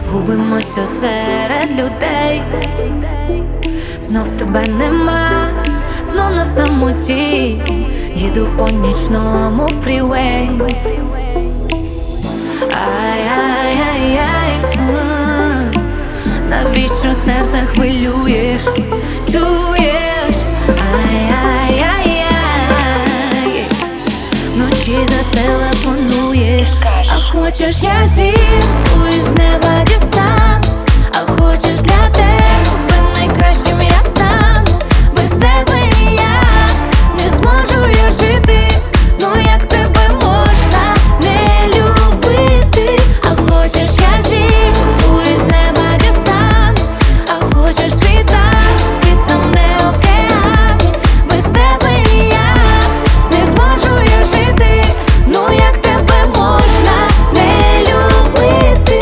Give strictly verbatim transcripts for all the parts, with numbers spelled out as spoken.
губимося серед людей. Знов тебе нема, знов на самоті, їду по нічному фрівей. Ай-яй-яй-яй, навіщо серце хвилюєш, чуєш? Ай-яй-яй-яй, вночі зателефонуєш. А хочеш, я зірку із неба дістану, а хочеш, для тебе найкращим я стану. Без тебе ніяк не зможу я жити. Ну як тебе можна не любити? А хочеш, я зірку із неба дістану, а хочеш, світанки там не океани. Без тебе ніяк не зможу я жити. Ну як тебе можна не любити?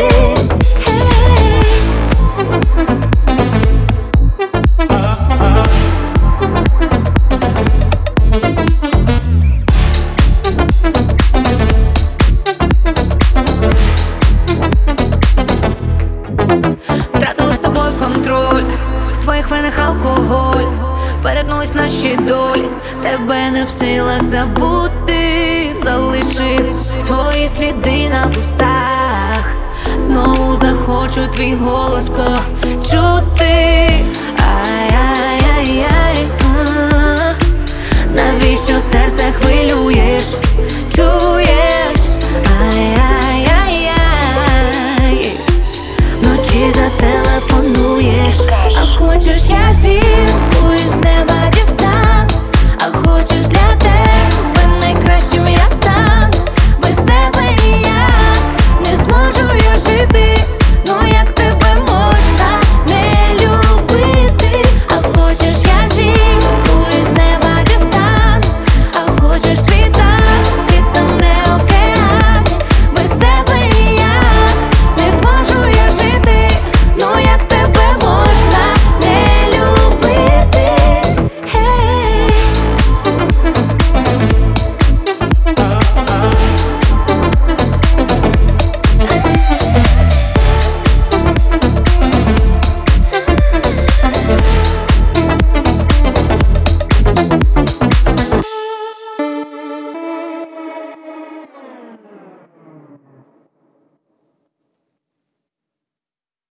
Втратили з тобою контроль, в твоїх венах алкоголь. Перетнулись наші долі, тебе не в силах забути. Залишив свої сліди на вустах, знову захочу твій голос почути. Ай-яй-яй-яй, навіщо серце хвилюєш, чуєш? Ай-яй-яй-яй, вночі зателефонуєш. А хочеш, я зірку із неба дістану,